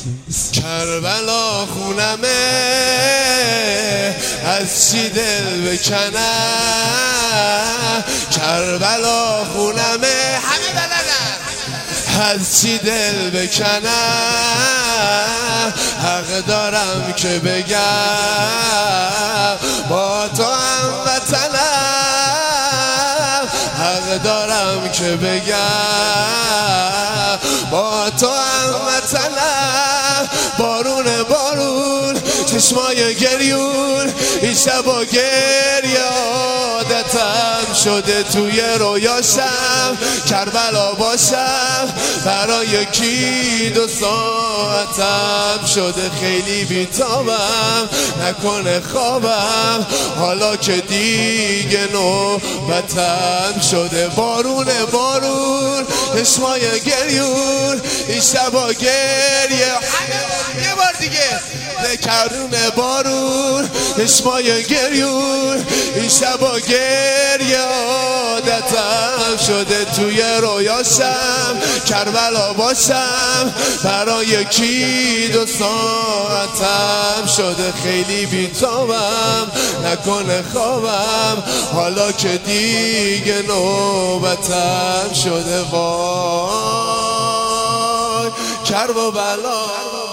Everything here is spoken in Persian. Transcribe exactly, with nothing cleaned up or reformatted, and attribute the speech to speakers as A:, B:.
A: کربلا خونمه از چی دل بکنم، کربلا خونمه همه بلدن از چی دل بکنم، حق دارم که بگم با تو هم وطنم، حق دارم که بگم با تو هم وطنم. بارون بارون چشمای گریون این شب و گریه عادتم شده، توی رویاشم کربلا باشم برای کی دو ساعتم شده، خیلی بیتابم نکنه خوابم حالا که دیگه نوبتم شده. بارون بارون چشمای گریون این شب و گریه یه بار دیگه نکرون بارون چشمای گریون این شب و گریه عادتم شده، توی رویاشم کربلا باشم برای کی دو ساعتم شده، خیلی بیتابم نکنه خوابم حالا که دیگه نوبتم شده. وای کرب و بلا